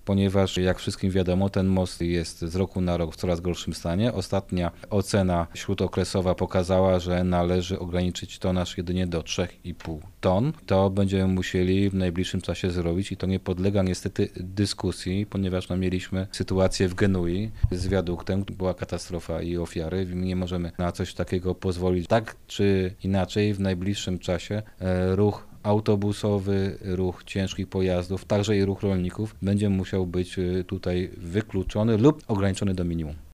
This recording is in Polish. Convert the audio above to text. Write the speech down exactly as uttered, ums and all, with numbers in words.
ponieważ jak wszystkim wiadomo, ten most jest z roku na rok w coraz gorszym stanie. Ostatnia ocena śródokresowa pokazała, że należy ograniczyć tonaż jedynie do trzy i pół ton. To będziemy musieli w najbliższym czasie zrobić i to nie podlega niestety dyskusji, ponieważ no, mieliśmy sytuację w Genui z wiaduktem, była katastrofa i ofiary. Nie możemy na coś takiego pozwolić. Tak czy inaczej w najbliższym czasie e, ruch autobusowy, ruch ciężkich pojazdów, także i ruch rolników będzie musiał być tutaj wykluczony lub ograniczony do minimum.